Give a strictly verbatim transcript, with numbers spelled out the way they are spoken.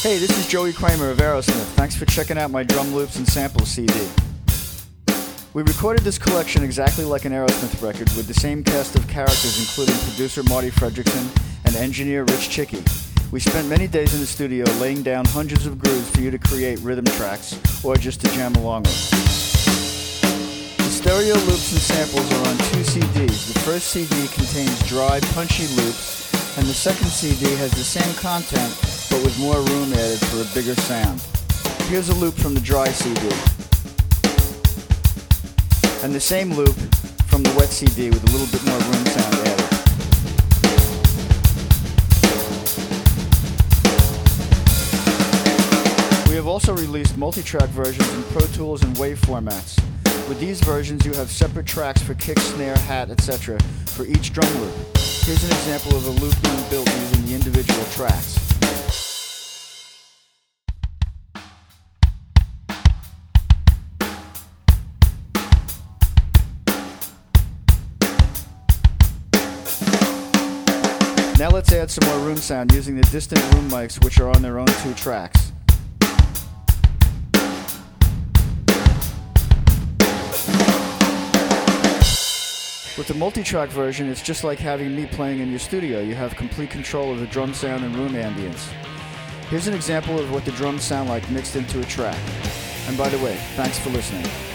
Hey, this is Joey Kramer of Aerosmith. Thanks for checking out my Drum Loops and Samples C D. We recorded this collection exactly like an Aerosmith record with the same cast of characters including producer Marty Fredrickson and engineer Rich Chicky. We spent many days in the studio laying down hundreds of grooves for you to create rhythm tracks or just to jam along with. The stereo loops and samples are on two C Ds. The first C D contains dry, punchy loops, and the second C D has the same content but with more room added for a bigger sound. Here's a loop from the dry C D. And the same loop from the wet C D with a little bit more room sound added. We have also released multi-track versions in Pro Tools and WAV formats. With these versions you have separate tracks for kick, snare, hat, et cetera for each drum loop. Here's an example of a loop being built using the individual tracks. Now let's add some more room sound using the distant room mics, which are on their own two tracks. With the multi-track version, it's just like having me playing in your studio. You have complete control of the drum sound and room ambience. Here's an example of what the drums sound like mixed into a track. And by the way, thanks for listening.